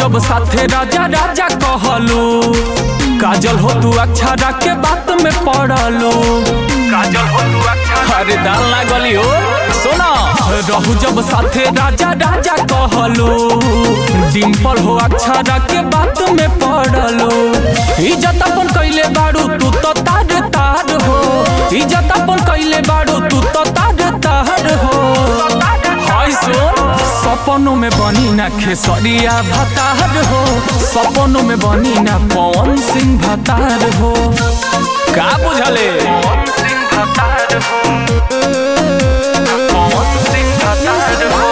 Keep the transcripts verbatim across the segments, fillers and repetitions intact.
जब साथे राजा राजा कहलू, काजल हो तू अक्षरा के बात में पड़लू। काजल हो तू अक्षरा, अरे दाल ना गली हो सुना। रहू जब साथे राजा राजा कहलू, डिम्पल हो अक्षरा के बात में पड़लू। इज्जत अपन कैले बाड़ू तू तो तार तार हो, इज्जत अपन कैले बाड़ू तू तो तार तार हो। हाय सुन, सपनों में बनी ना खेसरिया भतार हो, सपनों में बनी ना पवन सिंह भतार हो। का बुझले पवन सिंह भतार हो, पवन सिंह भतार हो।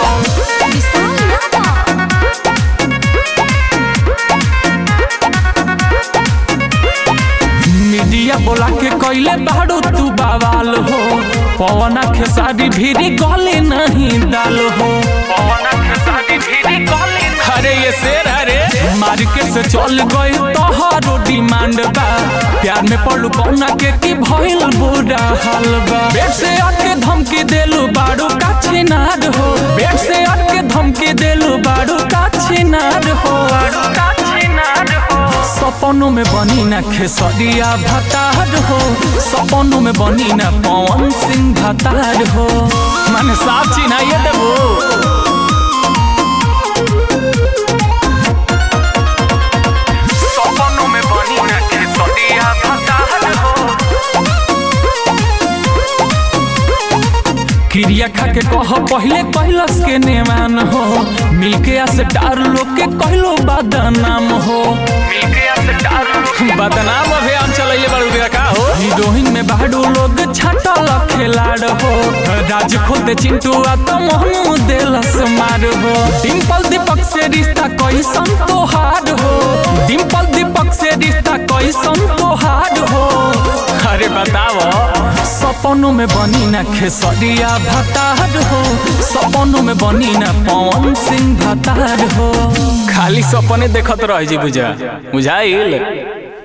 मीडिया बोला के कैले बाड़ू तू बवाल हो, पवन खेसारी भीरी गले नहीं दाल हो। पवन खेसारी भीरी गले, अरे ये शेर अरे मार्केट से चल गई तोहरो डिमांड बा। प्यार में पड़लू कौना के की भइल बुरा हाल बा। बेट से आके धमकी देलू बाड़ू का छिनार हो, बेट से आके धमकी देलू बाड़ू का छिनार हो। सपनों में बनी ना खेसरिया भतार हो, सपनों में बनी ना पवन सिंह भतार हो। मन साफ चिन्हा ये देबो, सपनों में बनी ना खेसरिया भतार हो। क्रिया खा के कह पहले कैलस के नेमान हो, मिलके आसे डार लोग के कहलो बदनाम हो। मिलके आसे डार बदनाम अभियान चलैले बाड़ू का हो। हीरोइन में बाड़ू लोग छाटल खिलाड़ हो, राज खोदे चिंटू आ तो मोहनु देलस मार हो। डिम्पल दीपक से रिश्ता कैसन तोहार हो, डिम्पल दीपक से रिश्ता कैसन तोहार हो। अरे बताओ, सपनों में बनी ना खेसरिया भतार हो, सपनों में बनी ना पवन सिंह भतार हो। खाली सपने देखत रह जी बुझा बुझाइल।